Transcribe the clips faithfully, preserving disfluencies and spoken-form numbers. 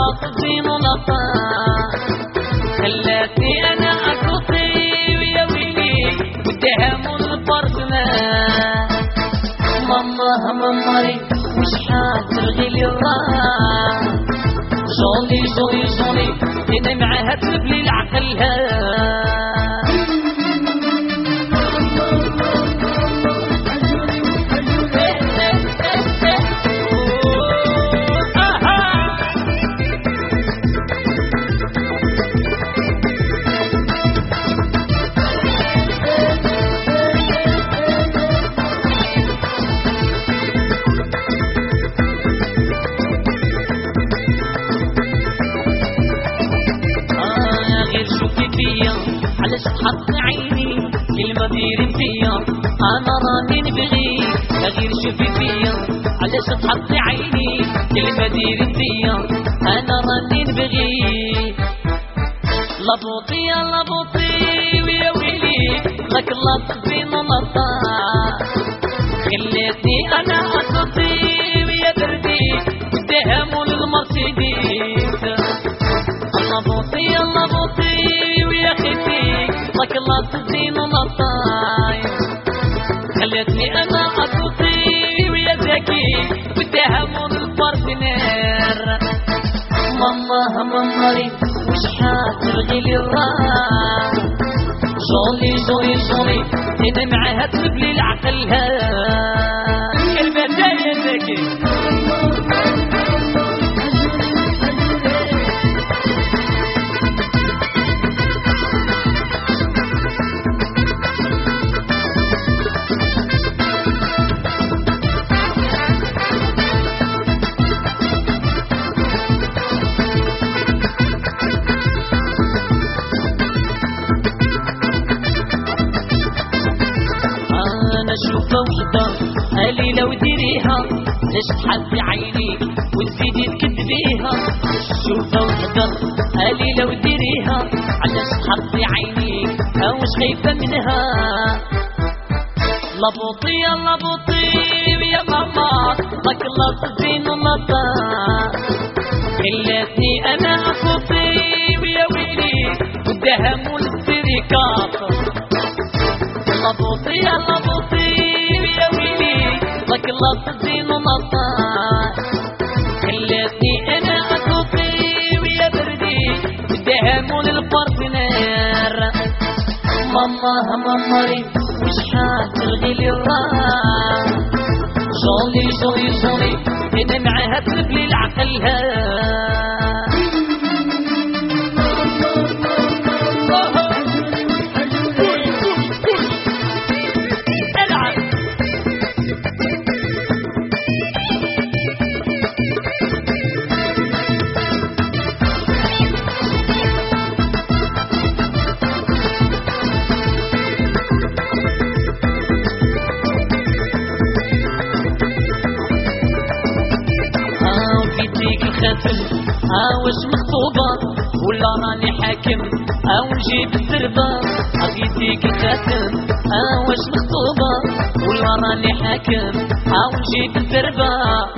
الدين ولطاء خلاتني انا اكوطي ويا ويلي والدهم والبرزنا ماما مامري وشحال ترغي لي الراس جولي جولي جولي انا معاها تلبلي العقلها علاش تحط عيني كلمة دير فيا انا راني نبغي غير شوفي فيا علاش تحط عيني كلمة دير فيا انا راني نبغي لابوطي يا لابوطي ويا ويلي لك لابطين ونطاء خليتني انا اصطي ويا بردي والدهم والمرسيدس لابوطي يا لابوطي ويا خيتي لك الله تزين ونطاي خلتني انا اطوطي ويا زكي والدهم والبارتنير ماما مامري وشحال ترغي لي الراس جولي جولي جولي انا معاها تلبلي العقلها كلمة يا زكي شوفة وحدة قالي لو ديريها ليش تحبي عيني وتزيدي تكذبيها شوفة وحدة قالي لو ديريها علاش تحبي عيني واش خايفة منها لابوطي يا لابوطي ويا ماما لك الله تزين ونطاء خلاتني انا اخوطي ويا ويلي والدهم والسريكات لابوطي يا لابوطي ويا ويلي لك الله تزين ونطاء خلاتني انا اكوطي ويا بردي والدهم والبارتنير ماما مامري وشحال ترغي لي الراس جولي جولي جولي انا معاها تلبلي العقلها ها واش مخطوبة ولا راني حاكم او نجيب الزربة عطيتيك الخاتم ها واش مخطوبة ولا راني حاكم او نجيب الزربة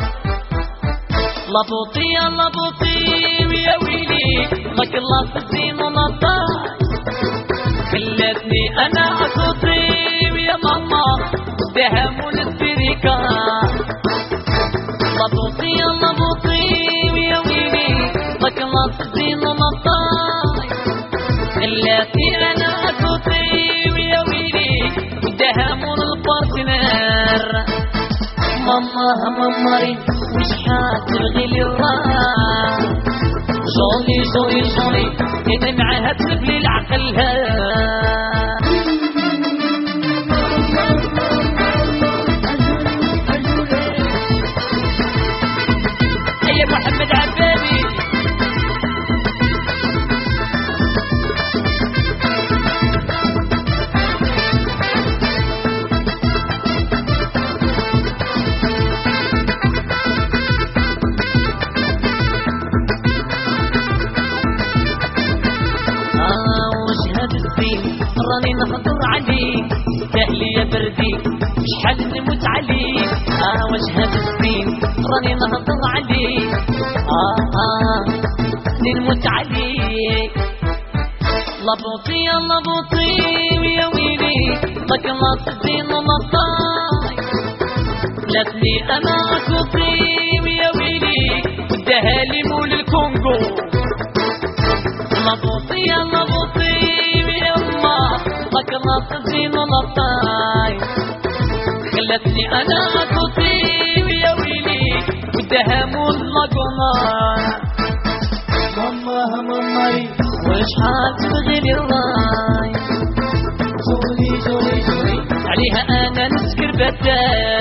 لابوطي يا لابوطي ويا ويلي لك الله تزين ونطاء خلاتني انا اكوطي ويا ماما والدهم والسبريكا لابوطي يا لابوطي ويا ويلي لك الله تزين ونطاي خلاتني انا اكوطي ويا ويلي والدهم والبارتنير ماما مامري وشحال ترغي لي الراس جولي جولي جولي انا معاها تلبلي العقلها يا محمد عبادي راني نهضر عليك سهل يا بردي شحال نموت عليك اه واش هاد السنين راني نهضر عليك اه اه خلتني نموت عليك. لبوطي يا لبوطي ويا ويلي لك لا تزين ولا طاي. خلتني انا اكوطي ويا ويلي وداها لي مول الكونغو. لبوطي يا لبوطي ويا الله لك لا تزين ولا طاي. خلتني انا اكوطي ويا ويلي وداها مول لاقوناي. ماما ماماي وشحال تبغي الراي جولي جولي جولي عليها انا نسكر بداي.